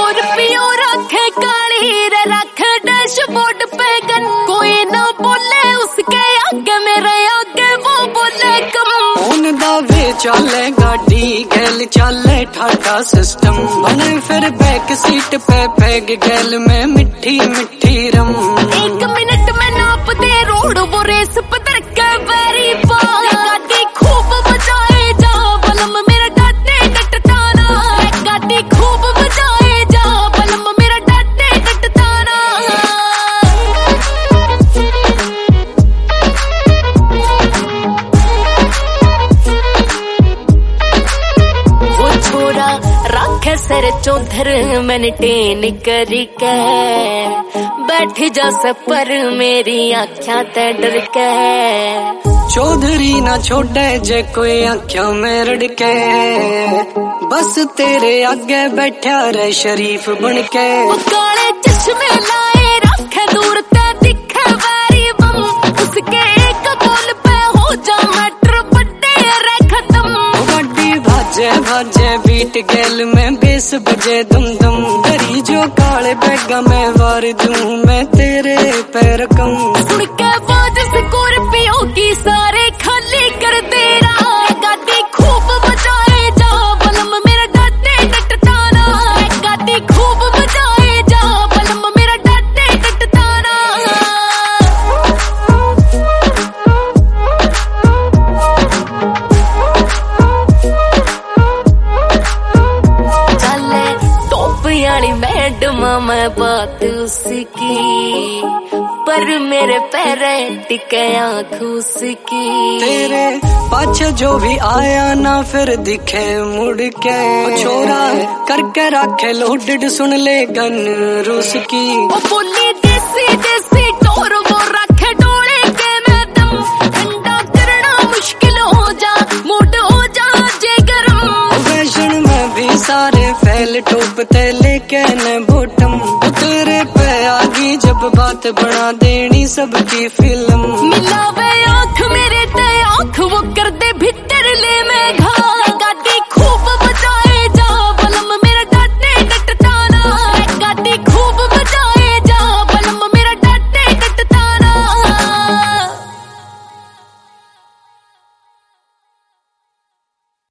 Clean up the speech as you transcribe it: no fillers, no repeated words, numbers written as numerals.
Scorpio रखे काली रे, रखे डैशबोर्ड पे गन, कोई ना बोले उसके आगे, मेरे आगे वो बोले कम। फोन दावे चले गाड़ी गैल चले ठाठा सिस्टम, बने फिर बैक सीट पे पैग गैल में मिठी मिठी रम। 1 मिनट में नाप दे रोड, वो रेस पतर के बैरी पा, गाड़ी खूब बजाए जा बलम मेरा डाटे कटताना, गाड़ी खूब बजाए जा बलम मेरा डाटे कटताना। वो छोरा राखे सिर चौधर मैंने टेन करी के, बैठ जा सपर मेरी आँखियां ते डर के। चौधरी ना छोड़े जे कोई आँखियां में रड़के, बस तेरे आगे बैठा रे शरीफ बन के। वो काले चश्मे लाए रखे दूर ते दिखे वैरी बम, उसके एक बोल पे हो जा मैटर बड्डे रे खत्म। गाड़ी भाजे भाजे बीट गैल में बेस बजे दुम दुम, दरी जो काले बैगा में वार दूं मैं तेरे पैर कम। सुन के बाज स्कॉर्पियो की सारे खाली कर दे रहा, गाड़ी खूब बजाए जा बलम मेरा डाटे कटताना, गाड़ी खूब बजाए जा बलम मेरा डाटे कटताना। चले टॉप यानी मैडम मैं बात उसकी, पर मेरे पैर टिके आँख उसकी। तेरे पाछे जो भी आया ना फिर दिखे मुड़ के, छोरा करके रखे लोडेड सुन ले गन रूस की। वो बोली देसी देसी टोर वो रखे डोले के में दम, ठंडा करना मुश्किल हो जा मूड हो जा जे गरम। फैशन में भी सारे फैल टोप ते लेके न बॉटम, तेरे पे आगी जब बात बना देनी सबकी फिल्म।